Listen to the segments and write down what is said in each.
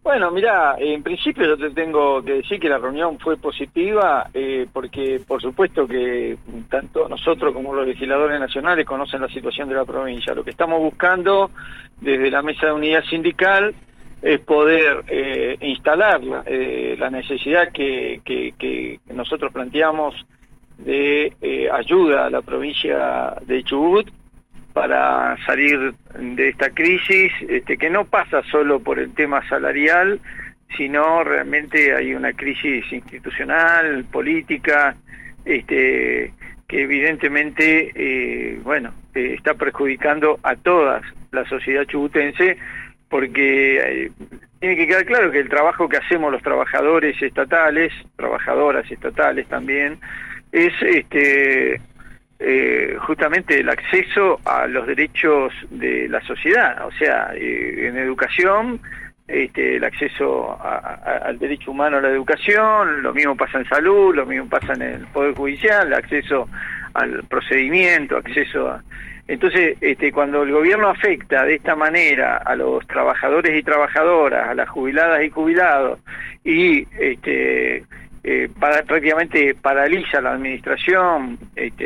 Bueno, mirá, en principio yo te tengo que decir que la reunión fue positiva, porque por supuesto que tanto nosotros como los legisladores nacionales conocen la situación de la provincia. Lo que estamos buscando desde la mesa de unidad sindical es poder instalar la necesidad que nosotros planteamos de ayuda a la provincia de Chubut para salir de esta crisis, que no pasa solo por el tema salarial, sino realmente hay una crisis institucional, política, que evidentemente, está perjudicando a toda la sociedad chubutense, porque tiene que quedar claro que el trabajo que hacemos los trabajadores estatales, trabajadoras estatales también, es justamente el acceso a los derechos de la sociedad, o sea, en educación, el acceso al derecho humano a la educación, lo mismo pasa en salud, lo mismo pasa en el Poder Judicial, acceso al procedimiento, acceso a... Entonces, cuando el gobierno afecta de esta manera a los trabajadores y trabajadoras, a las jubiladas y jubilados, y prácticamente paraliza la administración,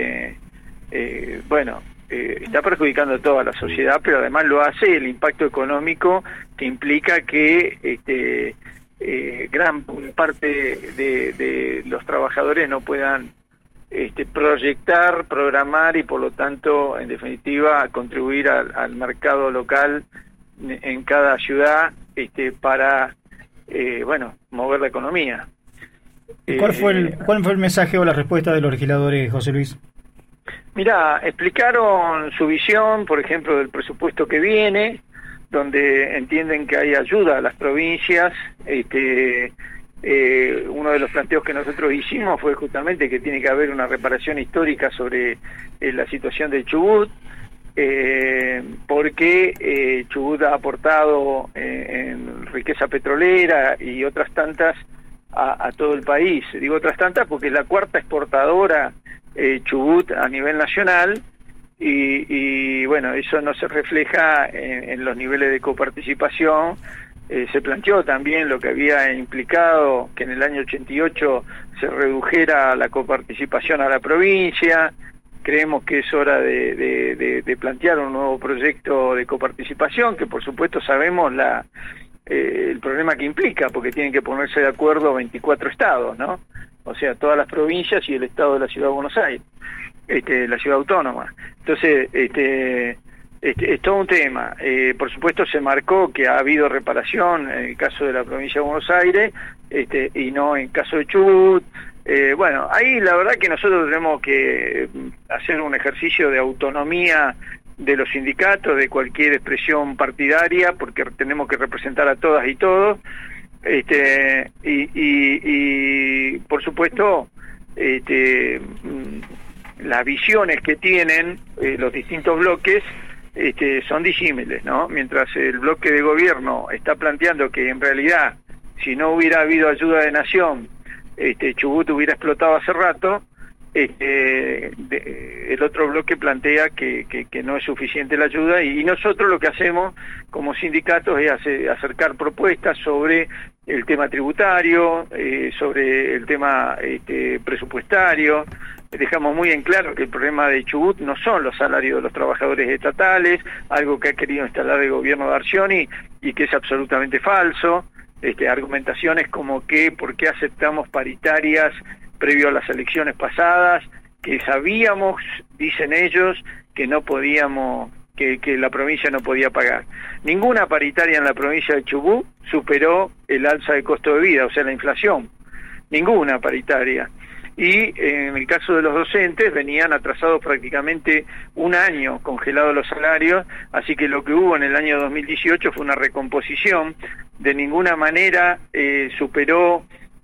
está perjudicando a toda la sociedad, pero además lo hace el impacto económico que implica que gran parte de los trabajadores no puedan proyectar, programar y por lo tanto, en definitiva, contribuir al mercado local en cada ciudad para mover la economía. ¿Cuál fue el mensaje o la respuesta de los legisladores, José Luis? Mirá, explicaron su visión, por ejemplo, del presupuesto que viene, donde entienden que hay ayuda a las provincias. Uno de los planteos que nosotros hicimos fue justamente que tiene que haber una reparación histórica sobre la situación de Chubut, porque Chubut ha aportado en riqueza petrolera y otras tantas a todo el país. Digo otras tantas porque es la cuarta exportadora Chubut a nivel nacional, y eso no se refleja en los niveles de coparticipación. Se planteó también lo que había implicado que en el año 88 se redujera la coparticipación a la provincia. Creemos que es hora de plantear un nuevo proyecto de coparticipación, que por supuesto sabemos el problema que implica, porque tienen que ponerse de acuerdo 24 estados, ¿no? O sea, todas las provincias y el estado de la Ciudad de Buenos Aires, la ciudad autónoma. Entonces, es todo un tema. Por supuesto se marcó que ha habido reparación en el caso de la provincia de Buenos Aires, y no en el caso de Chubut. Ahí la verdad que nosotros tenemos que hacer un ejercicio de autonomía de los sindicatos, de cualquier expresión partidaria, porque tenemos que representar a todas y todos, y por supuesto las visiones que tienen los distintos bloques son disímiles, ¿no? Mientras el bloque de gobierno está planteando que en realidad si no hubiera habido ayuda de nación, Chubut hubiera explotado hace rato. El otro bloque plantea que no es suficiente la ayuda, y nosotros lo que hacemos como sindicatos es acercar propuestas sobre el tema tributario, sobre el tema presupuestario. Dejamos muy en claro que el problema de Chubut no son los salarios de los trabajadores estatales, algo que ha querido instalar el gobierno de Arcioni y que es absolutamente falso. Argumentaciones como que por qué aceptamos paritarias previo a las elecciones pasadas, que sabíamos, dicen ellos, que no podíamos, que la provincia no podía pagar. Ninguna paritaria en la provincia de Chubut superó el alza de costo de vida, o sea, la inflación. Ninguna paritaria. Y en el caso de los docentes venían atrasados prácticamente un año, congelados los salarios, así que lo que hubo en el año 2018 fue una recomposición. De ninguna manera superó,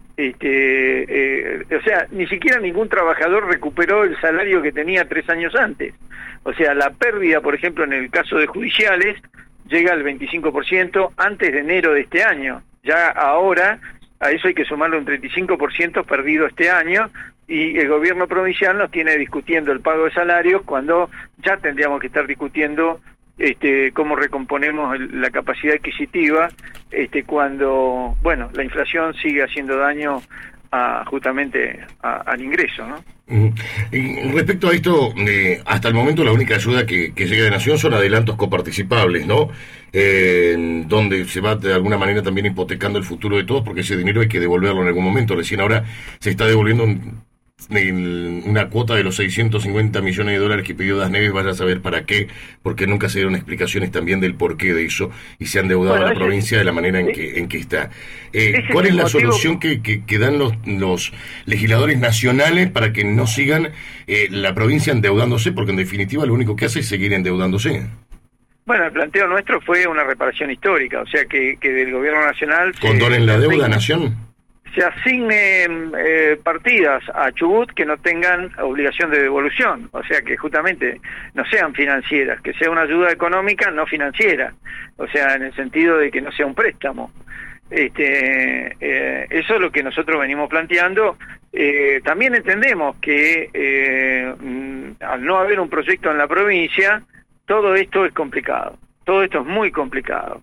o sea, ni siquiera ningún trabajador recuperó el salario que tenía 3 años antes. O sea, la pérdida, por ejemplo, en el caso de judiciales, llega al 25% antes de enero de este año. Ya ahora, a eso hay que sumarle un 35% perdido este año, y el gobierno provincial nos tiene discutiendo el pago de salarios cuando ya tendríamos que estar discutiendo cómo recomponemos la capacidad adquisitiva cuando, bueno, la inflación sigue haciendo daño justamente al ingreso, ¿no? Y respecto a esto, hasta el momento la única ayuda que llega de Nación son adelantos coparticipables, ¿no? Donde se va de alguna manera también hipotecando el futuro de todos, porque ese dinero hay que devolverlo en algún momento. Recién ahora se está devolviendo una cuota de los 650 millones de dólares que pidió Das Neves, vaya a saber para qué, porque nunca se dieron explicaciones también del porqué de eso, y se han endeudado a la provincia de la manera en que está. ¿Cuál es la solución que dan los legisladores nacionales para que no sigan la provincia endeudándose? Porque en definitiva lo único que hace es seguir endeudándose. Bueno, el planteo nuestro fue una reparación histórica, o sea que del gobierno nacional... ¿Condonen la deuda, Nación? Se asignen partidas a Chubut que no tengan obligación de devolución, o sea que justamente no sean financieras, que sea una ayuda económica no financiera, o sea, en el sentido de que no sea un préstamo. Eso es lo que nosotros venimos planteando. También entendemos que al no haber un proyecto en la provincia, todo esto es complicado, todo esto es muy complicado.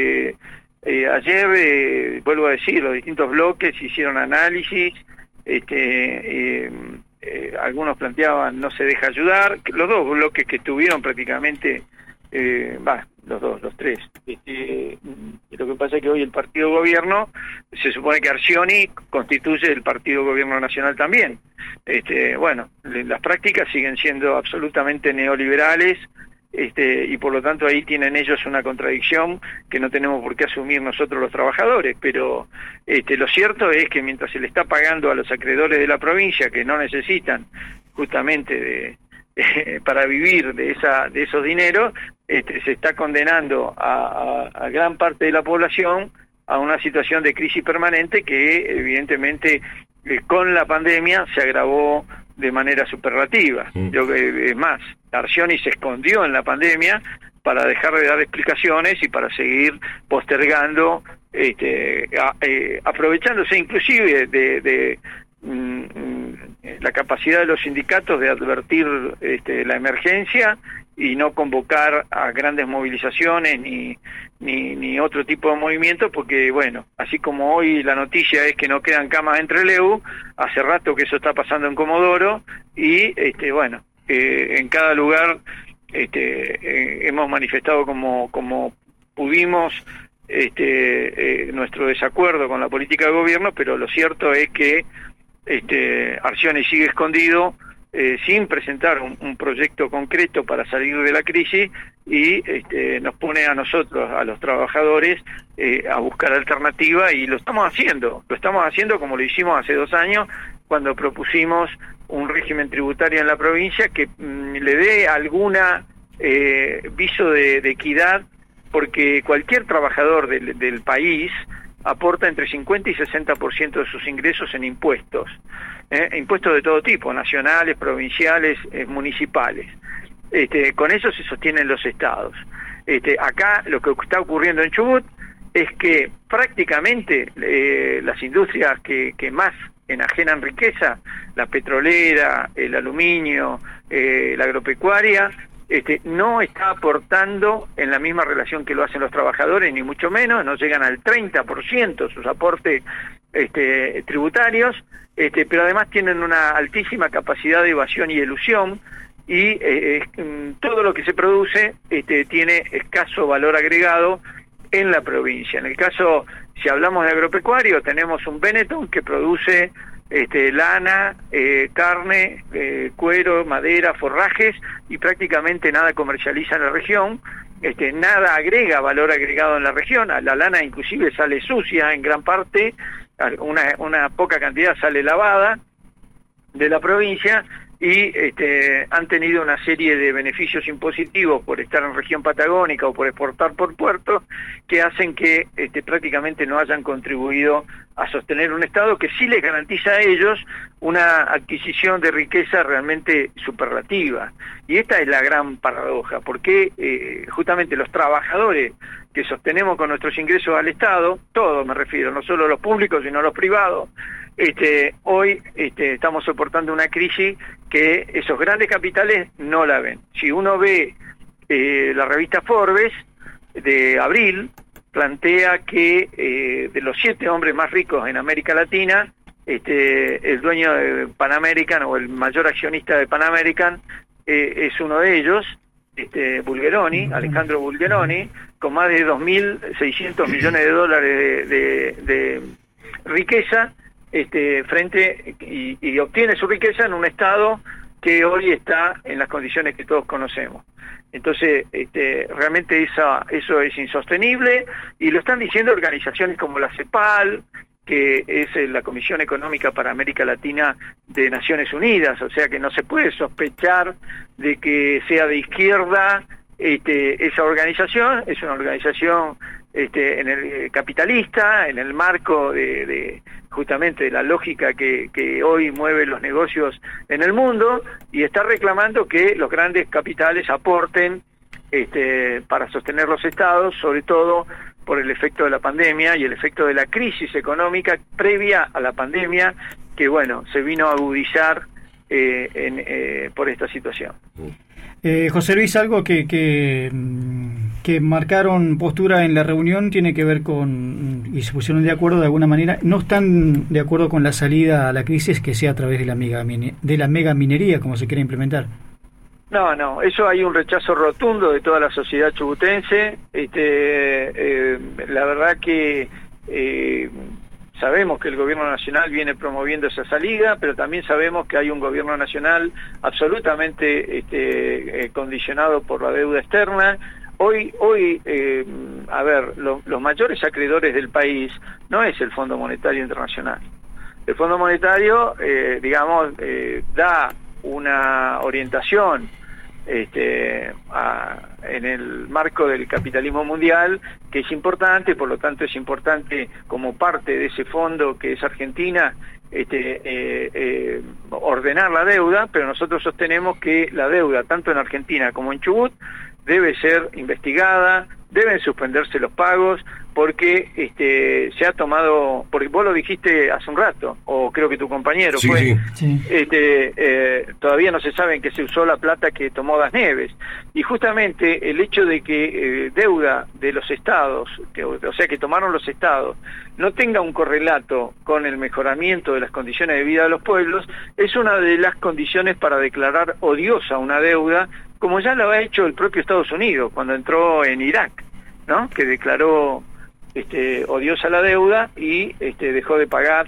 Ayer, vuelvo a decir, los distintos bloques hicieron análisis, algunos planteaban no se deja ayudar, los dos bloques que estuvieron prácticamente, los tres. Lo que pasa es que hoy el partido gobierno, se supone que Arcioni constituye el partido gobierno nacional también. Bueno, las prácticas siguen siendo absolutamente neoliberales, y por lo tanto ahí tienen ellos una contradicción que no tenemos por qué asumir nosotros los trabajadores, pero lo cierto es que mientras se le está pagando a los acreedores de la provincia que no necesitan justamente para vivir de esos dineros, se está condenando a gran parte de la población a una situación de crisis permanente que evidentemente con la pandemia se agravó de manera superlativa. Es más, Arcioni se escondió en la pandemia para dejar de dar explicaciones y para seguir postergando, aprovechándose inclusive de la capacidad de los sindicatos de advertir la emergencia y no convocar a grandes movilizaciones ni otro tipo de movimientos, porque bueno, así como hoy la noticia es que no quedan camas en Trelew, hace rato que eso está pasando en Comodoro, y en cada lugar hemos manifestado como pudimos nuestro desacuerdo con la política de gobierno, pero lo cierto es que Arcioni sigue escondido, sin presentar un proyecto concreto para salir de la crisis, y nos pone a nosotros, a los trabajadores, a buscar alternativa, y lo estamos haciendo como lo hicimos hace 2 años, cuando propusimos un régimen tributario en la provincia que le dé alguna viso de equidad, porque cualquier trabajador del país aporta entre 50 y 60% de sus ingresos en impuestos, impuestos de todo tipo, nacionales, provinciales, municipales. Con eso se sostienen los estados. Acá lo que está ocurriendo en Chubut es que prácticamente las industrias que más enajenan riqueza, la petrolera, el aluminio, la agropecuaria, no está aportando en la misma relación que lo hacen los trabajadores, ni mucho menos, no llegan al 30% sus aportes tributarios, pero además tienen una altísima capacidad de evasión y elusión, y todo lo que se produce tiene escaso valor agregado en la provincia. En el caso, si hablamos de agropecuario, tenemos un Benetton que produce lana, carne, cuero, madera, forrajes, y prácticamente nada comercializa en la región, nada agrega valor agregado en la región. La lana inclusive sale sucia en gran parte, una poca cantidad sale lavada de la provincia, y han tenido una serie de beneficios impositivos por estar en región patagónica o por exportar por puerto, que hacen que prácticamente no hayan contribuido a sostener un Estado que sí les garantiza a ellos una adquisición de riqueza realmente superlativa. Y esta es la gran paradoja, porque justamente los trabajadores que sostenemos con nuestros ingresos al Estado, todos me refiero, no solo los públicos sino los privados, hoy estamos soportando una crisis que esos grandes capitales no la ven. Si uno ve la revista Forbes de abril plantea que de los 7 hombres más ricos en América Latina, el dueño de Pan American o el mayor accionista de Pan American es uno de ellos, Bulgeroni, Alejandro Bulgeroni, con más de 2.600 millones de dólares de riqueza, y obtiene su riqueza en un estado que hoy está en las condiciones que todos conocemos. Entonces, realmente eso es insostenible, y lo están diciendo organizaciones como la CEPAL, que es la Comisión Económica para América Latina de Naciones Unidas, o sea que no se puede sospechar de que sea de izquierda esa organización. Es una organización capitalista, en el marco de justamente de la lógica que hoy mueve los negocios en el mundo, y está reclamando que los grandes capitales aporten para sostener los estados, sobre todo por el efecto de la pandemia y el efecto de la crisis económica previa a la pandemia, que bueno, se vino a agudizar por esta situación. José Luis, algo que marcaron postura en la reunión tiene que ver con, y se pusieron de acuerdo de alguna manera, no están de acuerdo con la salida a la crisis que sea a través de la mega minería, como se quiere implementar. No, eso hay un rechazo rotundo de toda la sociedad chubutense. La verdad que sabemos que el gobierno nacional viene promoviendo esa salida, pero también sabemos que hay un gobierno nacional absolutamente condicionado por la deuda externa. Hoy, los mayores acreedores del país no es el Fondo Monetario Internacional. El Fondo Monetario, da una orientación en el marco del capitalismo mundial, que es importante, por lo tanto es importante como parte de ese fondo que es Argentina, ordenar la deuda, pero nosotros sostenemos que la deuda, tanto en Argentina como en Chubut, debe ser investigada, deben suspenderse los pagos, porque se ha tomado, porque vos lo dijiste hace un rato, o creo que tu compañero sí. Todavía no se sabe en qué se usó la plata que tomó Das Neves, y justamente el hecho de que deuda de los estados, o sea que tomaron los estados, no tenga un correlato con el mejoramiento de las condiciones de vida de los pueblos, es una de las condiciones para declarar odiosa una deuda, como ya lo ha hecho el propio Estados Unidos cuando entró en Irak, ¿no? Que declaró odiosa la deuda y dejó de pagar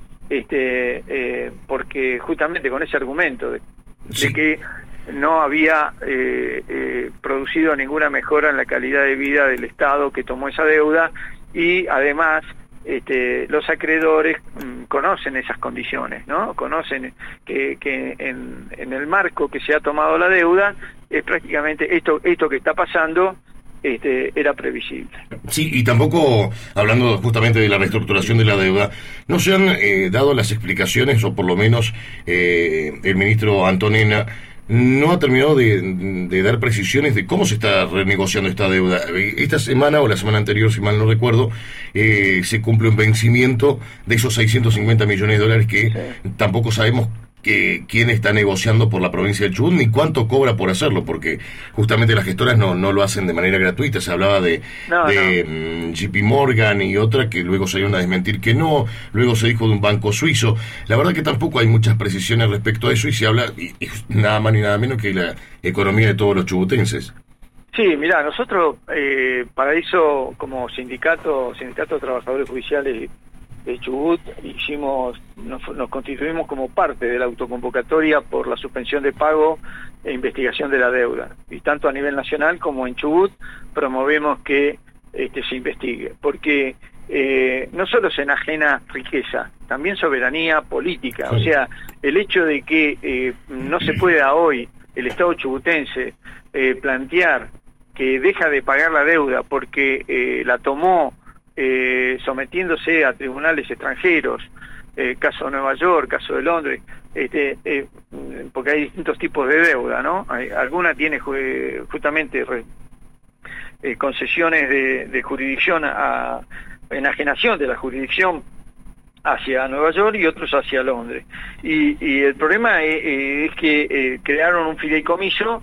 porque justamente con ese argumento de que no había producido ninguna mejora en la calidad de vida del Estado que tomó esa deuda, y además los acreedores conocen esas condiciones, ¿no? Conocen que en el marco que se ha tomado la deuda es prácticamente esto que está pasando. Era previsible. Sí, y tampoco, hablando justamente de la reestructuración de la deuda, no se han dado las explicaciones, o por lo menos el ministro Antonena no ha terminado de dar precisiones de cómo se está renegociando esta deuda. Esta semana, o la semana anterior, si mal no recuerdo, se cumple un vencimiento de esos 650 millones de dólares que tampoco sabemos quién está negociando por la provincia de Chubut, ni cuánto cobra por hacerlo, porque justamente las gestoras no lo hacen de manera gratuita. Se hablaba de JP Morgan y otra que luego salieron a desmentir que no, luego se dijo de un banco suizo. La verdad que tampoco hay muchas precisiones respecto a eso, y se habla y nada más ni nada menos que la economía de todos los chubutenses. Sí, mirá, nosotros para eso, como sindicato de trabajadores judiciales de Chubut, nos constituimos como parte de la autoconvocatoria por la suspensión de pago e investigación de la deuda, y tanto a nivel nacional como en Chubut promovemos que se investigue, porque no solo se enajena riqueza, también soberanía política. O sea, el hecho de que no se pueda hoy el Estado chubutense plantear que deja de pagar la deuda porque la tomó sometiéndose a tribunales extranjeros, caso de Nueva York, caso de Londres, porque hay distintos tipos de deuda, ¿no? Alguna tiene justamente concesiones de jurisdicción, enajenación de la jurisdicción hacia Nueva York y otros hacia Londres. Y el problema es que crearon un fideicomiso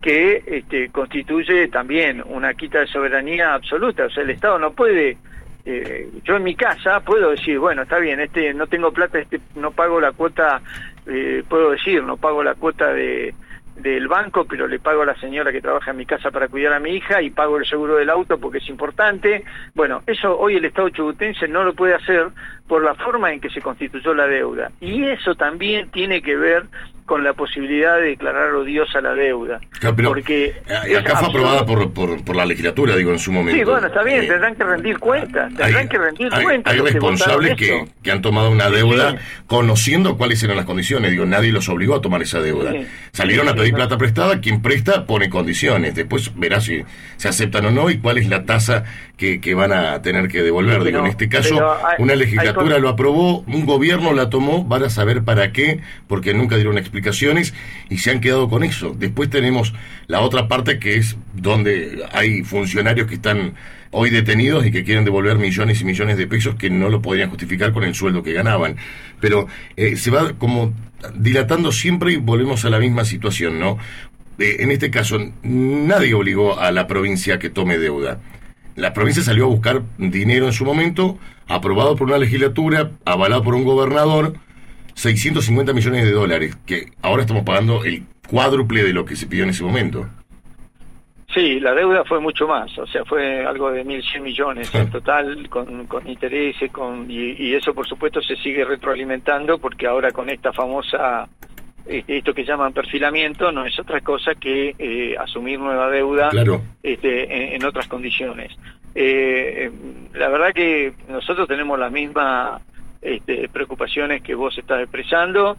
que constituye también una quita de soberanía absoluta. O sea, el Estado no puede, yo en mi casa puedo decir, bueno, está bien, no tengo plata, no pago la cuota, puedo decir, no pago la cuota del banco, pero le pago a la señora que trabaja en mi casa para cuidar a mi hija y pago el seguro del auto porque es importante. Bueno, eso hoy el Estado chubutense no lo puede hacer por la forma en que se constituyó la deuda. Y eso también tiene que ver con la posibilidad de declarar odiosa la deuda. Claro, pero porque acá fue aprobada por la legislatura, digo, en su momento. Sí, bueno, está bien, tendrán que rendir cuentas. Hay responsables que han tomado una deuda conociendo cuáles eran las condiciones. Digo, nadie los obligó a tomar esa deuda. Salieron a pedir plata prestada, quien presta pone condiciones. Después verá si se aceptan o no y cuál es la tasa que van a tener que devolver. Digo, en este caso, una legislatura lo aprobó, un gobierno la tomó, van a saber para qué, porque nunca dieron explicaciones y se han quedado con eso. Después tenemos la otra parte, que es donde hay funcionarios que están hoy detenidos y que quieren devolver millones y millones de pesos que no lo podrían justificar con el sueldo que ganaban. Pero se va como dilatando siempre y volvemos a la misma situación, ¿no? En este caso, nadie obligó a la provincia a que tome deuda. La provincia salió a buscar dinero en su momento, aprobado por una legislatura, avalado por un gobernador, 650 millones de dólares, que ahora estamos pagando el cuádruple de lo que se pidió en ese momento. Sí, la deuda fue mucho más, o sea, fue algo de 1.100 millones en total, con intereses, y eso por supuesto se sigue retroalimentando, porque ahora con esta famosa, esto que llaman perfilamiento, no es otra cosa que asumir nueva deuda. Claro. En otras condiciones. La verdad que nosotros tenemos las mismas preocupaciones que vos estás expresando.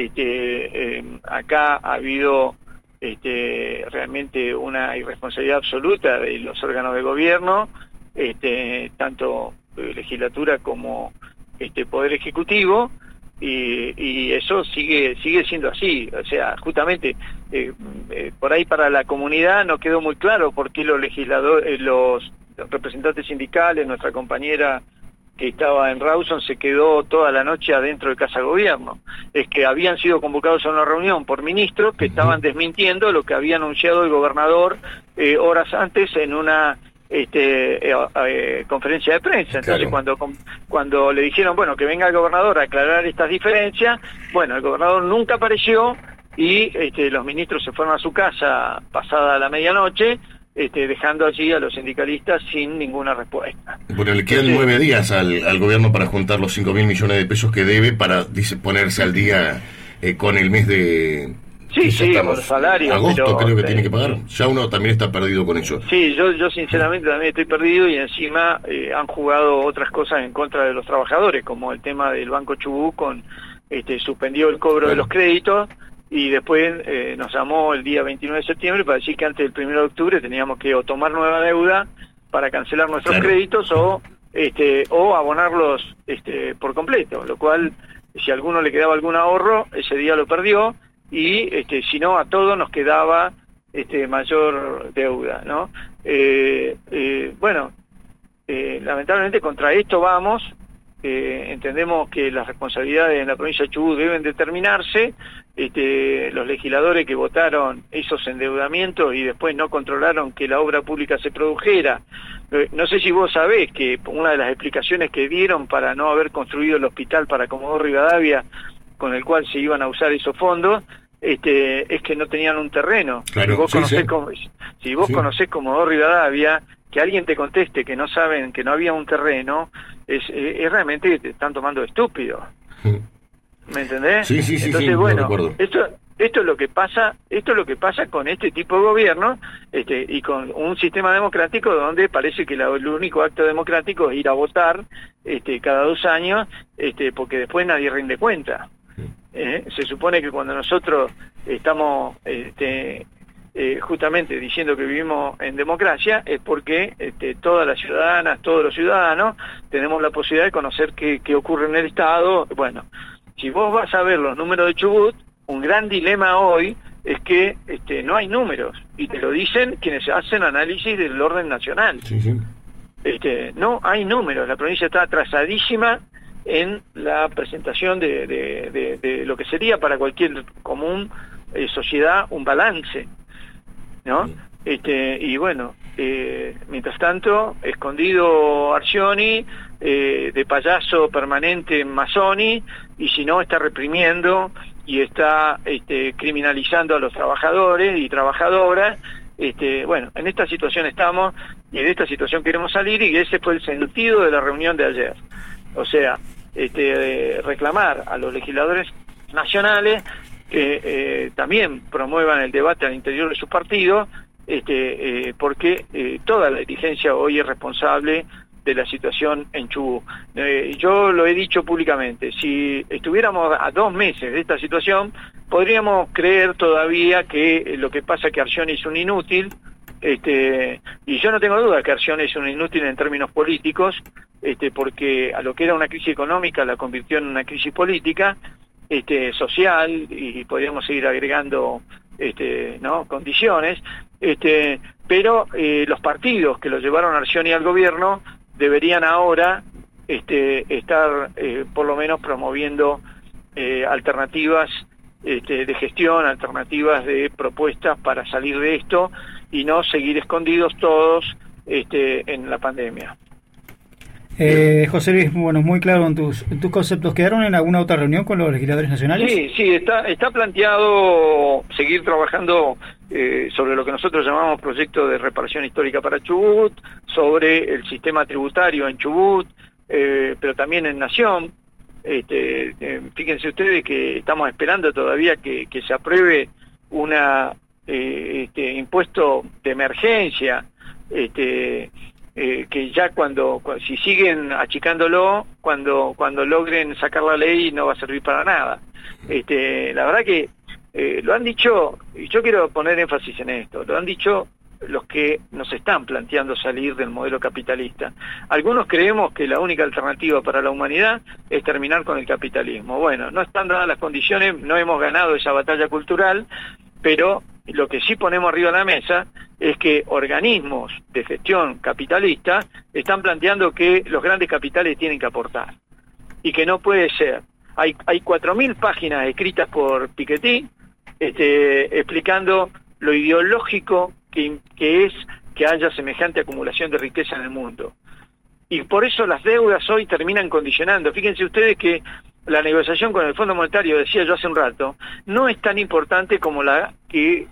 Acá ha habido realmente una irresponsabilidad absoluta de los órganos de gobierno, tanto legislatura como poder ejecutivo, y eso sigue siendo así. O sea, justamente por ahí para la comunidad no quedó muy claro por qué los legisladores, los representantes sindicales, nuestra compañera que estaba en Rawson se quedó toda la noche adentro de Casa Gobierno. Es que habían sido convocados a una reunión por ministros que estaban desmintiendo lo que había anunciado el gobernador horas antes en una conferencia de prensa. Entonces, claro, cuando le dijeron, bueno, que venga el gobernador a aclarar estas diferencias, bueno, el gobernador nunca apareció y los ministros se fueron a su casa pasada la medianoche, dejando allí a los sindicalistas sin ninguna respuesta. Bueno, le quedan 9 días al gobierno para juntar los 5.000 millones de pesos que debe para, dice, ponerse al día con el mes de... Sí, con los salarios. Agosto pero, creo que tiene que pagar. Ya uno también está perdido con eso. Sí, yo sinceramente también estoy perdido, y encima han jugado otras cosas en contra de los trabajadores, como el tema del Banco Chubut suspendió el cobro, claro, de los créditos, y después nos llamó el día 29 de septiembre para decir que antes del 1 de octubre teníamos que o tomar nueva deuda para cancelar nuestros, claro, créditos o abonarlos por completo, lo cual, si a alguno le quedaba algún ahorro, ese día lo perdió, y si no, a todos nos quedaba mayor deuda, ¿no? Bueno, lamentablemente contra esto vamos. Entendemos que las responsabilidades en la provincia de Chubut deben determinarse. Los legisladores que votaron esos endeudamientos y después no controlaron que la obra pública se produjera. No sé si vos sabés que una de las explicaciones que dieron para no haber construido el hospital para Comodoro Rivadavia, con el cual se iban a usar esos fondos, es que no tenían un terreno. Claro, si vos conocés Comodoro Rivadavia, que alguien te conteste que no saben, que no había un terreno, es realmente que te están tomando de estúpido. ¿Me entendés? Sí. Entonces, bueno, esto es lo que pasa con este tipo de gobierno, y con un sistema democrático donde parece que el único acto democrático es ir a votar cada 2 años, porque después nadie rinde cuenta. Se supone que cuando nosotros estamos justamente diciendo que vivimos en democracia es porque todas las ciudadanas, todos los ciudadanos tenemos la posibilidad de conocer qué ocurre en el Estado. Bueno, si vos vas a ver los números de Chubut, un gran dilema hoy es que no hay números, y te lo dicen quienes hacen análisis del orden nacional. Sí. No hay números, la provincia está atrasadísima en la presentación de lo que sería para cualquier común sociedad un balance. ¿no? Y bueno, mientras tanto, escondido Arcioni, de payaso permanente en Mazzoni, y si no, está reprimiendo y está criminalizando a los trabajadores y trabajadoras. Bueno, en esta situación estamos, y de esta situación queremos salir, y ese fue el sentido de la reunión de ayer. O sea, reclamar a los legisladores nacionales que también promuevan el debate al interior de sus partidos, porque toda la dirigencia hoy es responsable de la situación en Chubut. Yo lo he dicho públicamente, si estuviéramos a 2 meses de esta situación, podríamos creer todavía que lo que pasa es que Arcioni es un inútil, y yo no tengo duda que Arcioni es un inútil en términos políticos, porque a lo que era una crisis económica la convirtió en una crisis política, social, y podríamos seguir agregando ¿no? condiciones, pero los partidos que lo llevaron a Arcioni al gobierno deberían ahora estar por lo menos promoviendo alternativas de gestión, alternativas de propuestas para salir de esto y no seguir escondidos todos en la pandemia. José Luis, bueno, muy claro en tus conceptos. ¿Quedaron en alguna otra reunión con los legisladores nacionales? Sí, está planteado seguir trabajando sobre lo que nosotros llamamos proyecto de reparación histórica para Chubut, sobre el sistema tributario en Chubut, pero también en Nación. Fíjense ustedes que estamos esperando todavía que se apruebe una impuesto de emergencia, que ya si siguen achicándolo, cuando logren sacar la ley no va a servir para nada. La verdad que lo han dicho, y yo quiero poner énfasis en esto, lo han dicho los que nos están planteando salir del modelo capitalista. Algunos creemos que la única alternativa para la humanidad es terminar con el capitalismo. Bueno, no están dadas las condiciones, no hemos ganado esa batalla cultural, pero lo que sí ponemos arriba de la mesa es que organismos de gestión capitalista están planteando que los grandes capitales tienen que aportar y que no puede ser. Hay 4.000 páginas escritas por Piketty explicando lo ideológico que es que haya semejante acumulación de riqueza en el mundo. Y por eso las deudas hoy terminan condicionando. Fíjense ustedes que la negociación con el Fondo Monetario, decía yo hace un rato, no es tan importante como la que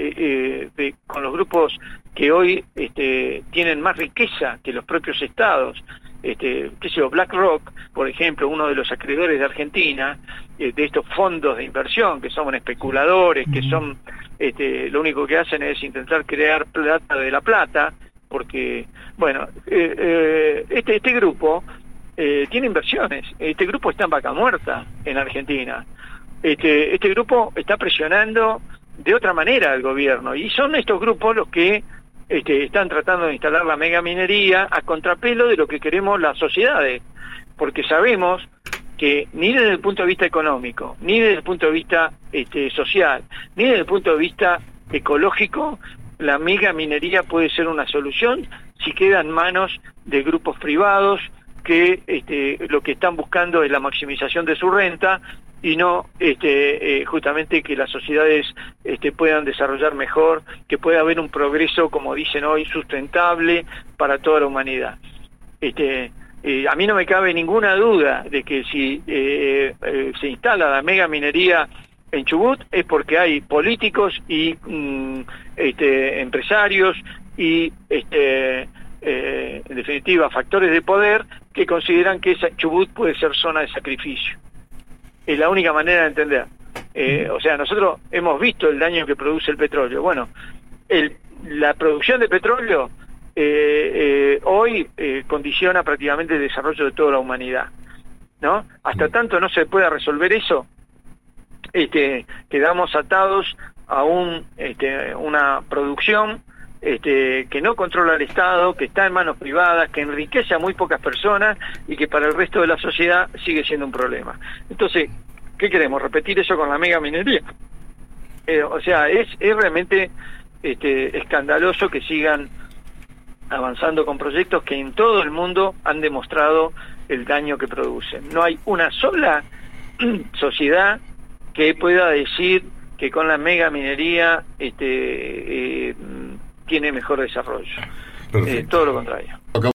con los grupos que hoy tienen más riqueza que los propios estados. BlackRock, por ejemplo, uno de los acreedores de Argentina, de estos fondos de inversión que son especuladores, que son lo único que hacen es intentar crear plata de la plata, porque, bueno, este grupo tiene inversiones. Este grupo está en vaca muerta en Argentina. Este grupo está presionando de otra manera al gobierno, y son estos grupos los que están tratando de instalar la megaminería a contrapelo de lo que queremos las sociedades, porque sabemos que ni desde el punto de vista económico, ni desde el punto de vista social, ni desde el punto de vista ecológico, la megaminería puede ser una solución si queda en manos de grupos privados que lo que están buscando es la maximización de su renta y no justamente que las sociedades puedan desarrollar mejor, que pueda haber un progreso, como dicen hoy, sustentable para toda la humanidad. A mí no me cabe ninguna duda de que si se instala la megaminería en Chubut es porque hay políticos y empresarios y en definitiva factores de poder que consideran que Chubut puede ser zona de sacrificio. Es la única manera de entender. O sea, nosotros hemos visto el daño que produce el petróleo. Bueno, la producción de petróleo hoy condiciona prácticamente el desarrollo de toda la humanidad, ¿no? Hasta tanto no se pueda resolver eso, quedamos atados a una producción que no controla el Estado, que está en manos privadas, que enriquece a muy pocas personas y que para el resto de la sociedad sigue siendo un problema. Entonces, ¿qué queremos? ¿Repetir eso con la megaminería? O sea, es realmente escandaloso que sigan avanzando con proyectos que en todo el mundo han demostrado el daño que producen. No hay una sola sociedad que pueda decir que con la mega minería tiene mejor desarrollo. Todo lo contrario.